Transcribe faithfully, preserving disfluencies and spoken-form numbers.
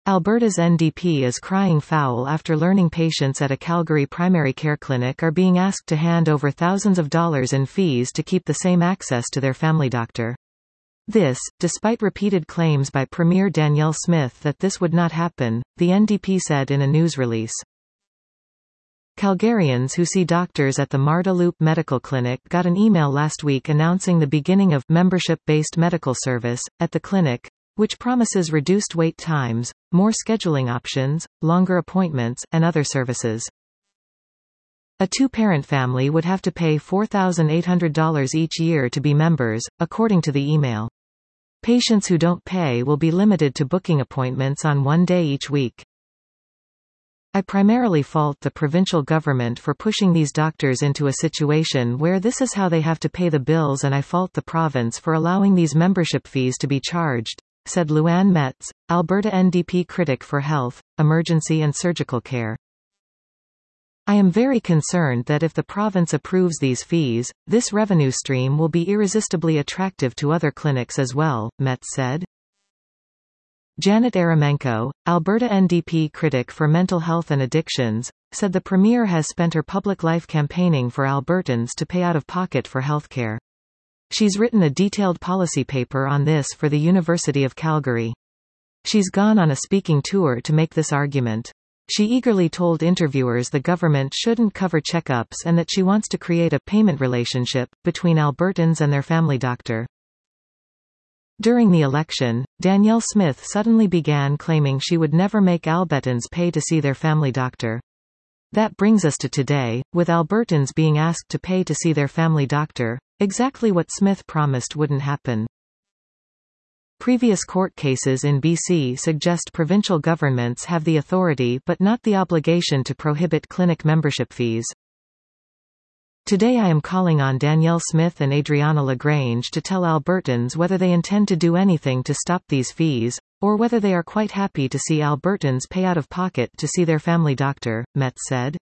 Alberta's N D P is crying foul after learning patients at a Calgary primary care clinic are being asked to hand over thousands of dollars in fees to keep the same access to their family doctor. This, despite repeated claims by Premier Danielle Smith that this would not happen, the N D P said in a news release. Calgarians who see doctors at the Marda Loop Medical Clinic got an email last week announcing the beginning of membership-based medical service at the clinic, which promises reduced wait times, more scheduling options, longer appointments, and other services. A two-parent family would have to pay four thousand eight hundred dollars each year to be members, according to the email. Patients who don't pay will be limited to booking appointments on one day each week. I primarily fault the provincial government for pushing these doctors into a situation where this is how they have to pay the bills, and I fault the province for allowing these membership fees to be charged, said Luann Metz, Alberta N D P critic for health, emergency and surgical care. I am very concerned that if the province approves these fees, this revenue stream will be irresistibly attractive to other clinics as well, Metz said. Janet Eremenko, Alberta N D P critic for mental health and addictions, said the Premier has spent her public life campaigning for Albertans to pay out of pocket for healthcare. She's written a detailed policy paper on this for the University of Calgary. She's gone on a speaking tour to make this argument. She eagerly told interviewers the government shouldn't cover checkups and that she wants to create a payment relationship between Albertans and their family doctor. During the election, Danielle Smith suddenly began claiming she would never make Albertans pay to see their family doctor. That brings us to today, with Albertans being asked to pay to see their family doctor, exactly what Smith promised wouldn't happen. Previous court cases in B C suggest provincial governments have the authority but not the obligation to prohibit clinic membership fees. Today I am calling on Danielle Smith and Adriana LaGrange to tell Albertans whether they intend to do anything to stop these fees, or whether they are quite happy to see Albertans pay out of pocket to see their family doctor, Metz said.